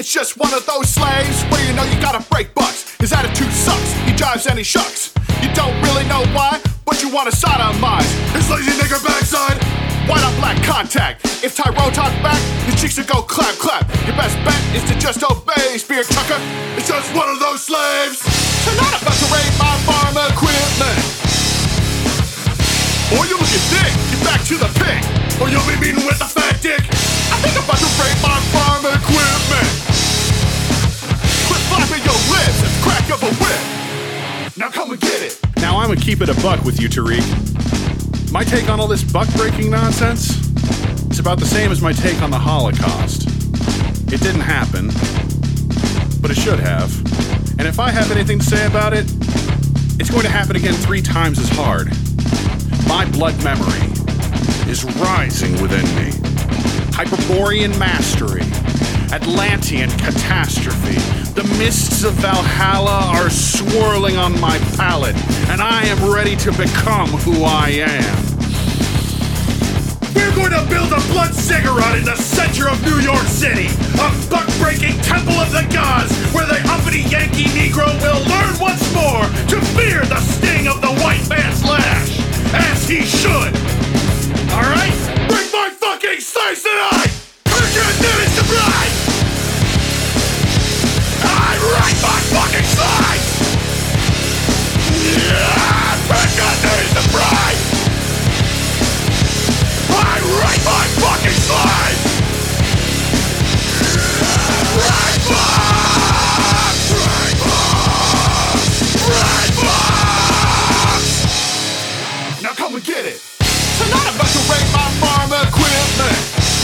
It's just one of those slaves where you know you gotta break bucks. His attitude sucks, he jives and he shucks. You don't really know why, but you wanna sodomize his lazy nigger backside. White on black contact. If Tyrone talk back, his cheeks will go clap, clap. Your best bet is to just obey, spirit trucker. It's just one of those slaves. So not about to raid my farm equipment. Or you'll look at dick, get back to the pig. Or you'll be meeting with a fat dick. I think I'm about to raid my farm equipment. Quit flapping your lips at the crack of a whip. Now come and get it. Now I'm gonna keep it a buck with you, Tariq. My take on all this buck-breaking nonsense is about the same as my take on the Holocaust. It didn't happen, but it should have. And if I have anything to say about it, it's going to happen again 3 times as hard. My blood memory is rising within me. Hyperborean mastery, Atlantean catastrophe. The mists of Valhalla are swirling on my palate, and I am ready to become who I am. We're going to build a blood ziggurat in the center of New York City. A buck-breaking temple of the gods, where the uppity Yankee Negro will learn once more to fear the sting of the white man's lash. As he should. Alright? Bring my fucking slaves tonight! Who can finish the bride? I write my fucking slaves! Yeah! Who can finish the bride? I write my fucking slaves! Right box! Right box! Right box! Now come and get it. Tonight I'm about to raid my farm equipment.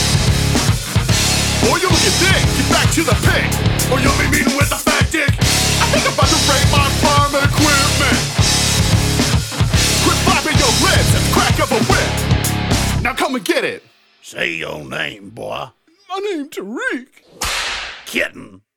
Or you'll look at dick, get back to the pig. Or you'll be meeting with a fat dick. I think I'm about to raid my farm equipment. Quit flapping your lips at the crack of a whip. Now come and get it. Say your name, boy. My name's Tariq. Kitten.